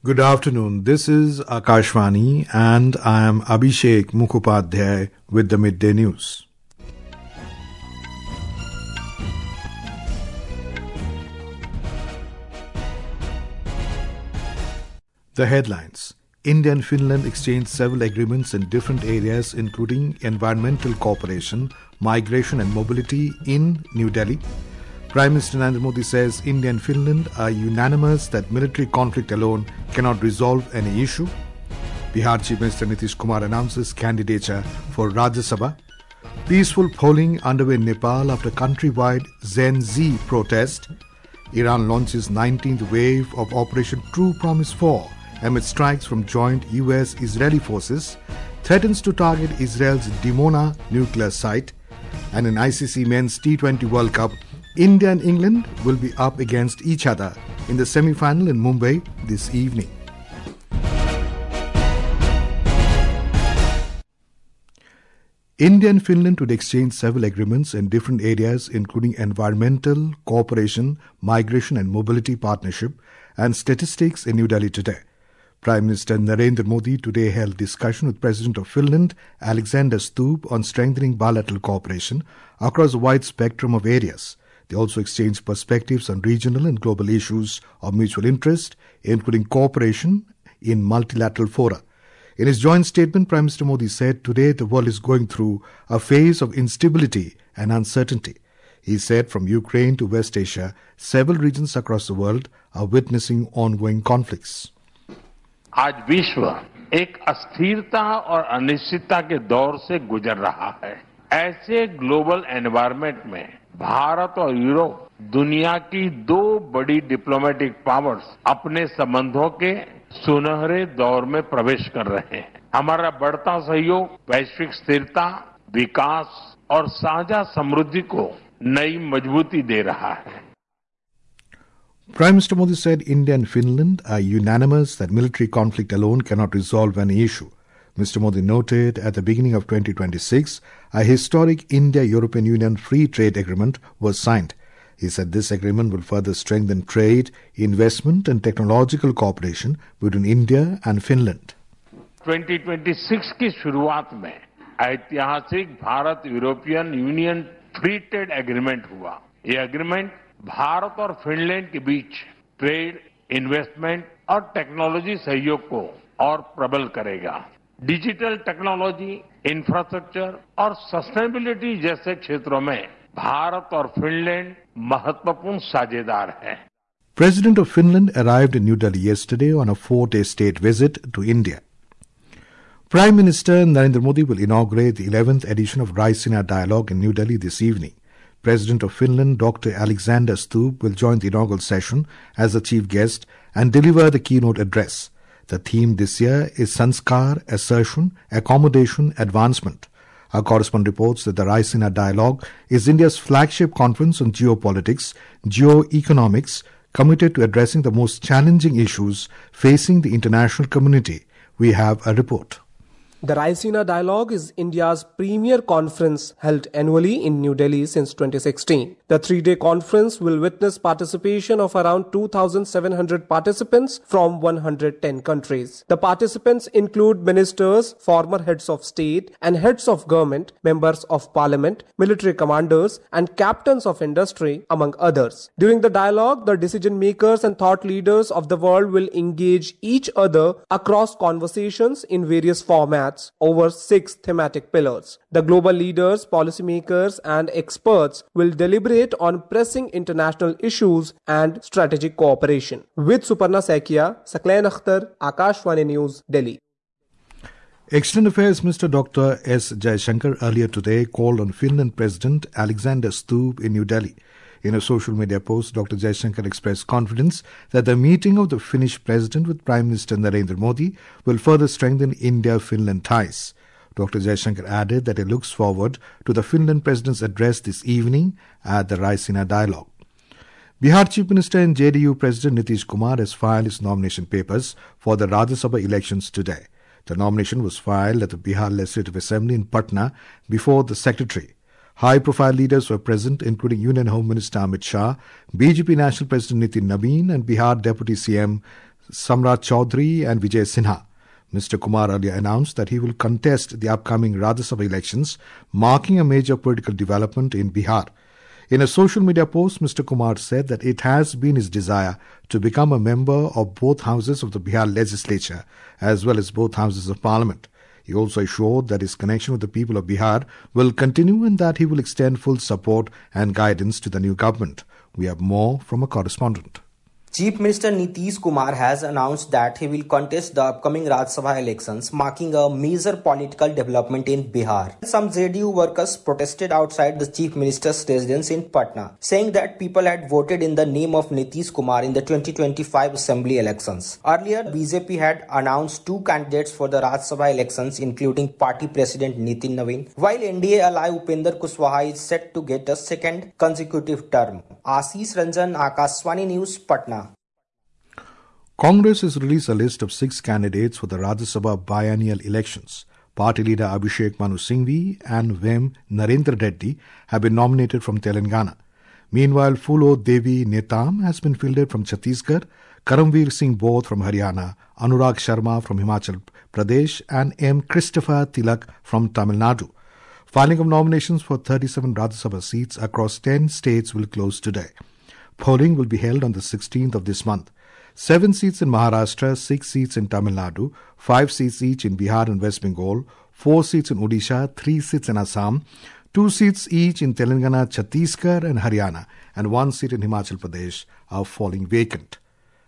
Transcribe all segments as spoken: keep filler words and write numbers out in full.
Good afternoon. This is Akashvani and I am Abhishek Mukhopadhyay with the Midday News. The headlines. India and Finland exchanged several agreements in different areas including environmental cooperation, migration and mobility in New Delhi. Prime Minister Narendra Modi says India and Finland are unanimous that military conflict alone cannot resolve any issue. Bihar Chief Minister Nitish Kumar announces candidature for Rajya Sabha. Peaceful polling underway in Nepal after countrywide Gen Z protest. Iran launches nineteenth wave of Operation True Promise four amid strikes from joint U S-Israeli forces. Threatens to target Israel's Dimona nuclear site. And in I C C Men's T twenty World Cup, India and England will be up against each other in the semi-final in Mumbai this evening. India and Finland would exchange several agreements in different areas including environmental, cooperation, migration and mobility partnership and statistics in New Delhi today. Prime Minister Narendra Modi today held discussion with President of Finland, Alexander Stubb, on strengthening bilateral cooperation across a wide spectrum of areas. They also exchanged perspectives on regional and global issues of mutual interest, including cooperation in multilateral fora. In his joint statement, Prime Minister Modi said, "Today the world is going through a phase of instability and uncertainty." He said from Ukraine to West Asia, several regions across the world are witnessing ongoing conflicts. आज विश्व एक अस्थिरता और अनिश्चितता के दौर से गुजर रहा है। ऐसे ग्लोबल एनवायरनमेंट में भारत और यूरोप दुनिया की दो बड़ी डिप्लोमेटिक पावर्स अपने संबंधों के सुनहरे दौर में प्रवेश कर रहे हैं। हमारा बढ़ता सहयोग वैश्विक स्थिरता, विकास और साझा समृद्धि को नई मजबूती दे रहा है। Prime Minister Modi said India and Finland are unanimous that military conflict alone cannot resolve any issue. Mister Modi noted at the beginning of twenty twenty-six, a historic India-European Union free trade agreement was signed. He said this agreement will further strengthen trade, investment and technological cooperation between India and Finland. twenty twenty-six की शुरुआत में ऐतिहासिक Bharat European union free trade agreement हुआ। ये agreement Bharat और Finland के बीच trade, investment और टेक्नोलॉजी सहयोग को और प्रबल करेगा। डिजिटल टेक्नोलॉजी, इंफ्रास्ट्रक्चर और सस्टेनेबिलिटी जैसे क्षेत्रों में भारत और फिनलैंड महत्वपूर्ण साझेदार हैं। President of Finland arrived in New Delhi yesterday on a four-day state visit to India. Prime Minister Narendra Modi will inaugurate the eleventh edition of Raisina Dialogue in New Delhi this evening. President of Finland, Doctor Alexander Stubb, will join the inaugural session as the chief guest and deliver the keynote address. The theme this year is Sanskar, Assertion, Accommodation, Advancement. Our correspondent reports that the Raisina Dialogue is India's flagship conference on geopolitics, geoeconomics, committed to addressing the most challenging issues facing the international community. We have a report. The Raisina Dialogue is India's premier conference held annually in New Delhi since twenty sixteen. The three-day conference will witness participation of around two thousand seven hundred participants from one hundred ten countries. The participants include ministers, former heads of state and heads of government, members of parliament, military commanders and captains of industry, among others. During the dialogue, the decision makers and thought leaders of the world will engage each other across conversations in various formats over six thematic pillars. The global leaders, policymakers and experts will deliberate on pressing international issues and strategic cooperation. With Suparna Saikia, Sakleen Akhtar, Akashvani News, Delhi. External Affairs Minister Doctor S. Jaishankar earlier today called on Finland President Alexander Stubb in New Delhi. In a social media post, Doctor Jaishankar expressed confidence that the meeting of the Finnish President with Prime Minister Narendra Modi will further strengthen India-Finland ties. Doctor Jaishankar added that he looks forward to the Finland President's address this evening at the Raisina Dialogue. Bihar Chief Minister and J D U President Nitish Kumar has filed his nomination papers for the Rajya Sabha elections today. The nomination was filed at the Bihar Legislative Assembly in Patna before the Secretary. High-profile leaders were present, including Union Home Minister Amit Shah, B J P National President Nitin Nabin and Bihar Deputy C M Samrat Chaudhary and Vijay Sinha. Mister Kumar earlier announced that he will contest the upcoming Rajya Sabha elections, marking a major political development in Bihar. In a social media post, Mister Kumar said that it has been his desire to become a member of both houses of the Bihar legislature as well as both houses of parliament. He also assured that his connection with the people of Bihar will continue and that he will extend full support and guidance to the new government. We have more from a correspondent. Chief Minister Nitish Kumar has announced that he will contest the upcoming Rajya Sabha elections, marking a major political development in Bihar. Some J D U workers protested outside the Chief Minister's residence in Patna, saying that people had voted in the name of Nitish Kumar in the twenty twenty-five Assembly elections. Earlier, B J P had announced two candidates for the Rajya Sabha elections, including Party President Nitin Naveen, while N D A ally Upender Kushwaha is set to get a second consecutive term. Ashish Ranjan, Akashvani News, Patna. Congress has released a list of six candidates for the Rajya Sabha biennial elections. Party leader Abhishek Manu Singhvi and Vem Narendra Reddy have been nominated from Telangana. Meanwhile, Fulo Devi Netam has been fielded from Chhattisgarh, Karamveer Singh Bodh from Haryana, Anurag Sharma from Himachal Pradesh and M. Christopher Tilak from Tamil Nadu. Filing of nominations for thirty-seven Rajya Sabha seats across ten states will close today. Polling will be held on the sixteenth of this month. Seven seats in Maharashtra, six seats in Tamil Nadu, five seats each in Bihar and West Bengal, four seats in Odisha, three seats in Assam, two seats each in Telangana, Chhattisgarh and Haryana, and one seat in Himachal Pradesh are falling vacant.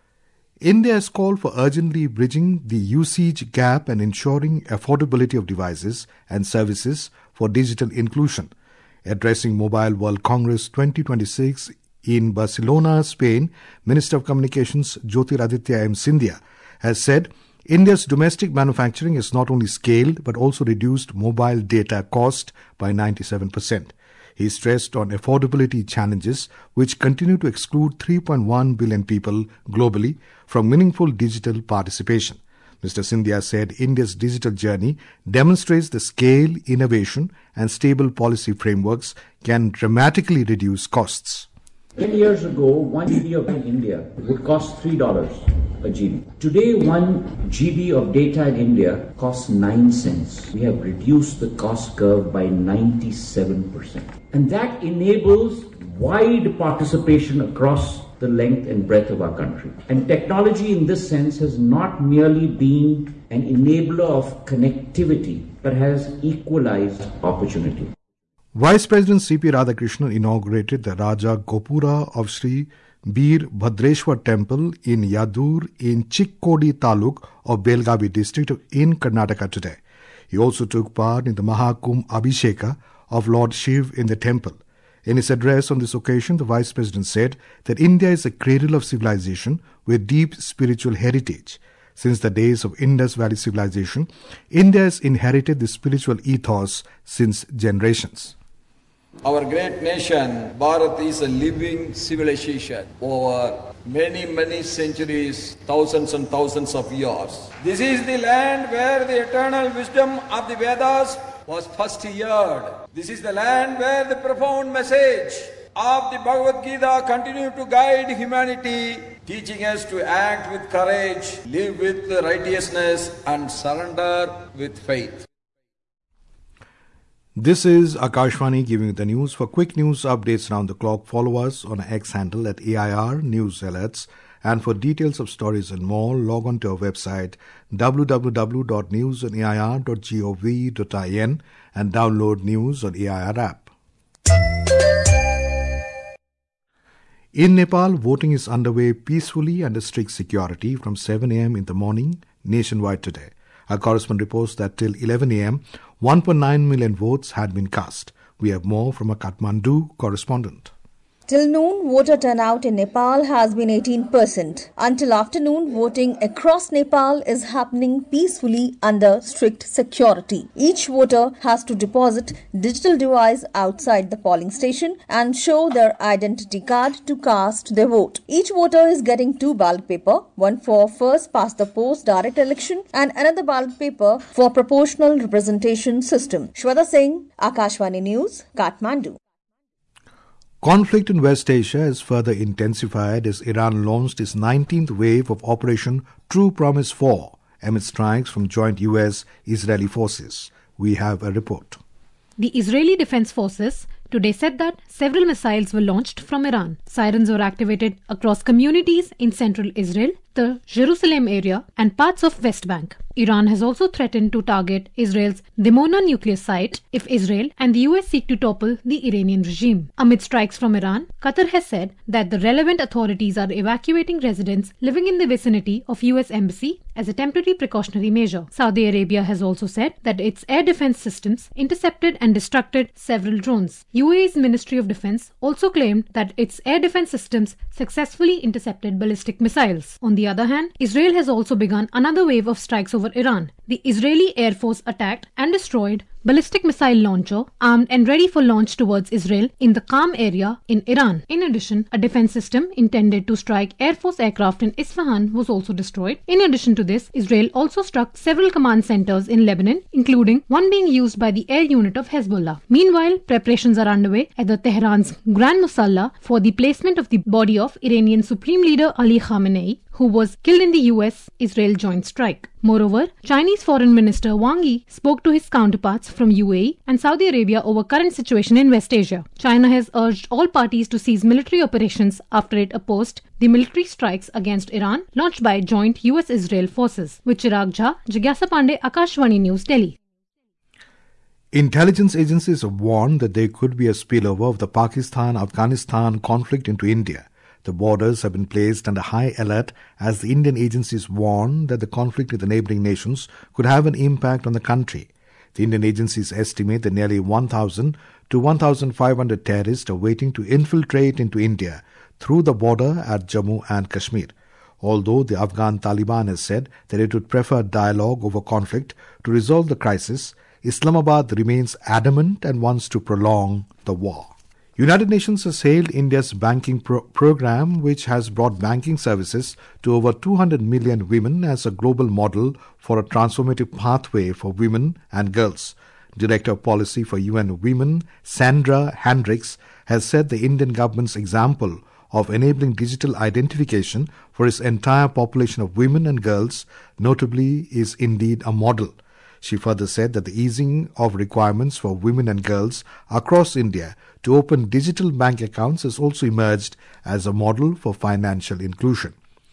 India has called for urgently bridging the usage gap and ensuring affordability of devices and services for digital inclusion. Addressing Mobile World Congress twenty twenty-six in Barcelona, Spain, Minister of Communications Jyotiraditya M. Scindia has said India's domestic manufacturing has not only scaled but also reduced mobile data cost by ninety-seven percent. He stressed on affordability challenges which continue to exclude three point one billion people globally from meaningful digital participation. Mister Scindia said India's digital journey demonstrates the scale, innovation and stable policy frameworks can dramatically reduce costs. Ten years ago, one G B of in India would cost three dollars a G B. Today, one G B of data in India costs nine cents. We have reduced the cost curve by ninety-seven percent. And that enables wide participation across the length and breadth of our country. And technology in this sense has not merely been an enabler of connectivity, but has equalized opportunity. Vice President C P Radhakrishnan inaugurated the Raja Gopura of Sri Bir Bhadreshwar Temple in Yadur in Chikkodi Taluk of Belgavi district in Karnataka today. He also took part in the Mahakumbh Abhisheka of Lord Shiv in the temple. In his address on this occasion, the Vice President said that India is a cradle of civilization with deep spiritual heritage. Since the days of Indus Valley civilization, India has inherited the spiritual ethos since generations. Our great nation, Bharat, is a living civilization over many, many centuries, thousands and thousands of years. This is the land where the eternal wisdom of the Vedas was first heard. This is the land where the profound message of the Bhagavad Gita continues to guide humanity, teaching us to act with courage, live with righteousness and surrender with faith. This is Akashvani giving you the news. For quick news updates around the clock, follow us on our X handle at A I R News Alerts. And for details of stories and more, log on to our website w w w dot news on a i r dot gov dot in and download News on A I R app. In Nepal, voting is underway peacefully under strict security from seven a m in the morning nationwide today. Our correspondent reports that till eleven a m, one point nine million votes had been cast. We have more from a Kathmandu correspondent. Till noon, voter turnout in Nepal has been eighteen percent. Until afternoon, voting across Nepal is happening peacefully under strict security. Each voter has to deposit digital device outside the polling station and show their identity card to cast their vote. Each voter is getting two ballot paper, one for first past the post direct election and another ballot paper for proportional representation system. Shweta Singh, Akashvani News, Kathmandu. Conflict in West Asia is further intensified as Iran launched its nineteenth wave of Operation True Promise four amid strikes from joint U S-Israeli forces. We have a report. The Israeli Defense Forces today said that several missiles were launched from Iran. Sirens were activated across communities in central Israel, the Jerusalem area, and parts of West Bank. Iran has also threatened to target Israel's Dimona nuclear site if Israel and the U S seek to topple the Iranian regime. Amid strikes from Iran, Qatar has said that the relevant authorities are evacuating residents living in the vicinity of U S embassy as a temporary precautionary measure. Saudi Arabia has also said that its air defense systems intercepted and destructed several drones. U A E's Ministry of Defense also claimed that its air defense systems successfully intercepted ballistic missiles. On the other hand, Israel has also begun another wave of strikes over Iran. The Israeli Air Force attacked and destroyed ballistic missile launcher armed and ready for launch towards Israel in the Qam area in Iran. In addition, a defense system intended to strike Air Force aircraft in Isfahan was also destroyed. In addition to this, Israel also struck several command centers in Lebanon, including one being used by the air unit of Hezbollah. Meanwhile, preparations are underway at the Tehran's Grand Musalla for the placement of the body of Iranian Supreme Leader Ali Khamenei, who was killed in the U S-Israel joint strike. Moreover, Chinese Foreign Minister Wang Yi spoke to his counterparts from U A E and Saudi Arabia over current situation in West Asia. China has urged all parties to cease military operations after it opposed the military strikes against Iran launched by joint U S-Israel forces. With Chirag Jha, Jigyasa Pandey, Akashvani News, Delhi. Intelligence agencies have warned that there could be a spillover of the Pakistan-Afghanistan conflict into India. The borders have been placed under high alert as the Indian agencies warn that the conflict with the neighbouring nations could have an impact on the country. The Indian agencies estimate that nearly one thousand to one thousand five hundred terrorists are waiting to infiltrate into India through the border at Jammu and Kashmir. Although the Afghan Taliban has said that it would prefer dialogue over conflict to resolve the crisis, Islamabad remains adamant and wants to prolong the war. United Nations has hailed India's banking pro- program, which has brought banking services to over two hundred million women, as a global model for a transformative pathway for women and girls. Director of Policy for U N Women, Sandra Hendricks, has said the Indian government's example of enabling digital identification for its entire population of women and girls, notably, is indeed a model. She further said that the easing of requirements for women and girls across India to open digital bank accounts has also emerged as a model for financial inclusion.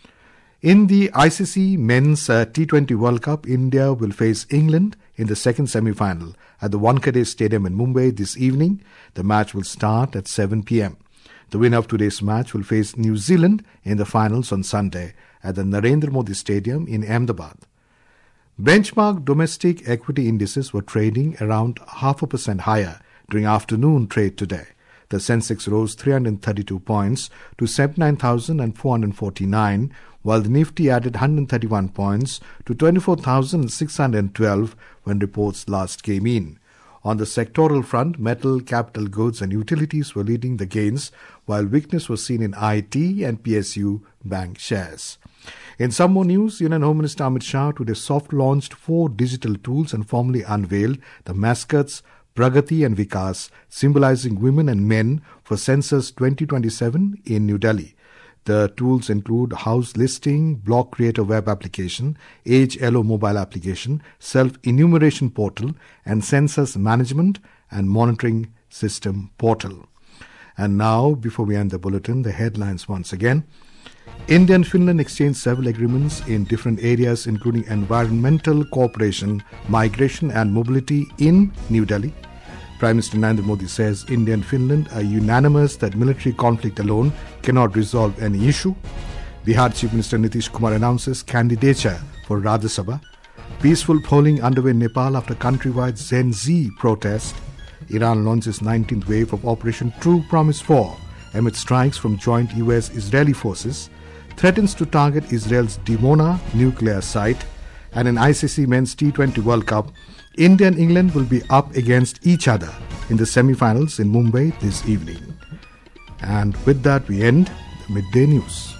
In the I C C Men's uh, T twenty World Cup, India will face England in the second semi-final at the Wankhede Stadium in Mumbai this evening. The match will start at seven p.m. The winner of today's match will face New Zealand in the finals on Sunday at the Narendra Modi Stadium in Ahmedabad. Benchmark domestic equity indices were trading around half a percent higher during afternoon trade today. The Sensex rose three hundred thirty-two points to seventy-nine thousand four hundred forty-nine, while the Nifty added one hundred thirty-one points to twenty-four thousand six hundred twelve when reports last came in. On the sectoral front, metal, capital goods and utilities were leading the gains, while weakness was seen in I T and P S U bank shares. In some more news, Union Home Minister Amit Shah today soft-launched four digital tools and formally unveiled the mascots Pragati and Vikas, symbolizing women and men for Census twenty twenty-seven in New Delhi. The tools include house listing, block creator web application, Age L O mobile application, self-enumeration portal, and census management and monitoring system portal. And now, before we end the bulletin, the headlines once again. India and Finland exchanged several agreements in different areas, including environmental cooperation, migration and mobility in New Delhi. Prime Minister Narendra Modi says India and Finland are unanimous that military conflict alone cannot resolve any issue. Bihar Chief Minister Nitish Kumar announces candidature for Rajya Sabha. Peaceful polling underway in Nepal after countrywide Gen Z protest. Iran launches nineteenth wave of Operation True Promise four amid strikes from joint U S-Israeli forces. Threatens to target Israel's Dimona nuclear site. And in I C C Men's T twenty World Cup, India and England will be up against each other in the semi-finals in Mumbai this evening. And with that, we end the Midday News.